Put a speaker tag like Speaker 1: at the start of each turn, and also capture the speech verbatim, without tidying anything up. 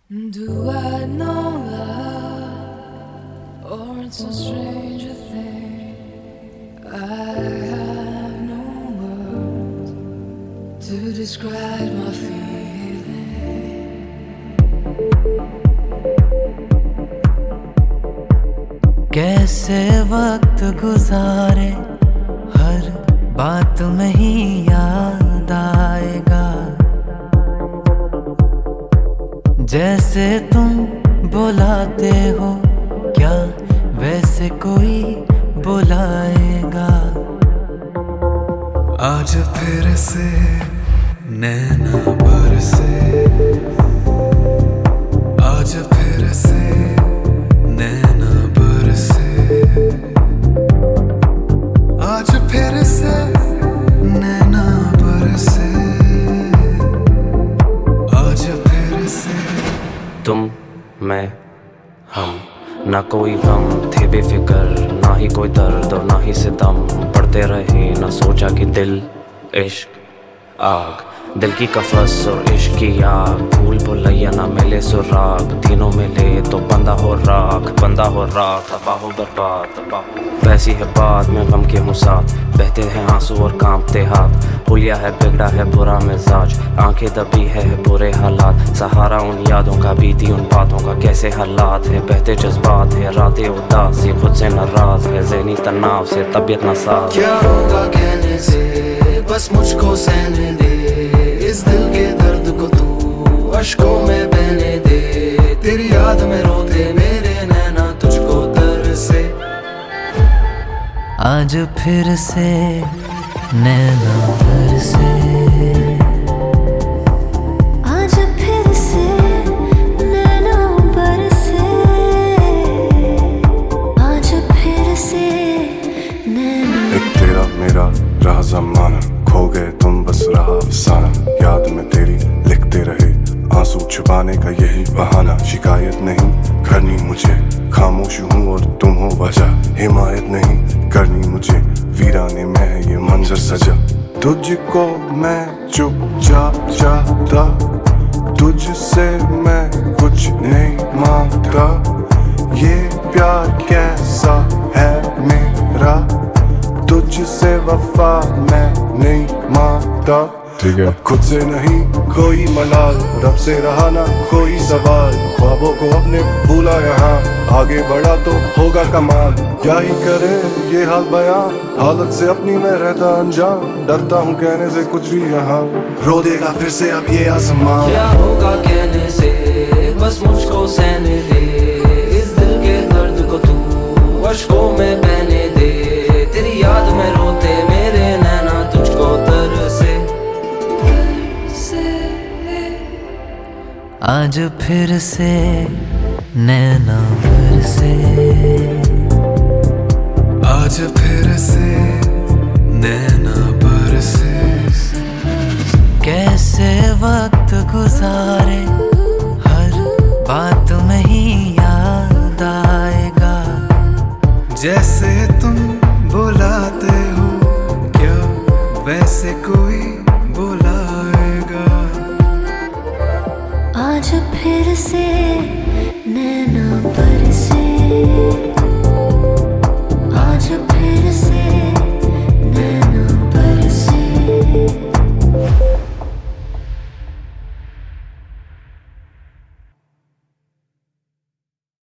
Speaker 1: Do I know love, or it's a stranger thing? I have no words to describe my feeling.
Speaker 2: कैसे वक्त गुजारे हर बात में ही याद आएगा, जैसे तुम बुलाते हो क्या वैसे कोई बुलाएगा।
Speaker 3: आज फिर से नैना बरसे, आज फिर से नैना बरसे, आज फिर से नैना बरसे, आज फिर से।
Speaker 4: तुम मैं हम, ना कोई गम थे बेफिक्र, ना ही कोई दर्द और ना ही सितम। पढ़ते रहे ना सोचा कि दिल इश्क आग, दिल की कफस और इश्क की आग। भूल भुलैया ना मिले सुराग, तीनों मिले तो बंदा हो राख, बंदा हो राख। तबाह हो बर्बाद, तबाह हो वैसी है बात, मैं गम के हूँ साथ। बहते हैं आंसू और कांपते हाथ, हुलिया है बिगड़ा है बुरा मिजाज। आंखें दबी है बुरे हालात, सहारा उन यादों का बीती उन बातों का। कैसे हालात है बहते जज्बात है, रातें उदास ये खुद से नाराज है। ज़हनी तनाव से तबीयत नासाज।
Speaker 5: क्या होगा कहने से बस मुझको सहने दे, इस दिल के दर्द को तू अश्कों में बहने दे। तेरी याद में रोते मेरे नैना तुझको तरसे,
Speaker 2: आज फिर से नैना बरसे,
Speaker 6: आज फिर से नैना बरसे, आज फिर से नैना।
Speaker 7: एक तेरा मेरा रहा ज़माना, खो गए तुम बस रहा अफसाना। याद में तेरी लिखते रहे आंसू छुपाने का यही बहाना। शिकायत नहीं करनी मुझे, खामोश हूँ और तुम हो वजह। हिमायत नहीं करनी मुझे, वीराने में है ये मंजर सजा। तुझको मैं चुपचाप चाहता, तुझसे मैं कुछ नहीं मांगता। ये प्यार कैसा है मेरा, तुझसे वफा मैं नहीं मांगता। ठीक है, अब खुद से नहीं कोई मलाल, रब से रहा ना कोई सवाल। ख्वाबों को अपने भूला यहाँ, आगे बढ़ा तो होगा कमाल। क्या ही करे ये हाल बयां, हालत से अपनी मैं रहता अनजान। डरता हूँ कहने से कुछ भी यहाँ, रो देगा फिर से अब ये आसमान।
Speaker 5: क्या होगा कहने से बस मुझको सहने दे, इस दिल के दर्द को तू अश्कों में बहने दे। तेरी याद में रोते मेरे नैना तुझको तरसे,
Speaker 2: आज फिर से नैना बरसे,
Speaker 3: आज फिर से नैना बरसे।
Speaker 2: कैसे वक्त गुजारे हर बात में ही याद आएगा,
Speaker 3: जैसे तुम बुलाते हो क्या वैसे कोई बुलाएगा।
Speaker 6: आज फिर से नैना बरसे, आज फिर से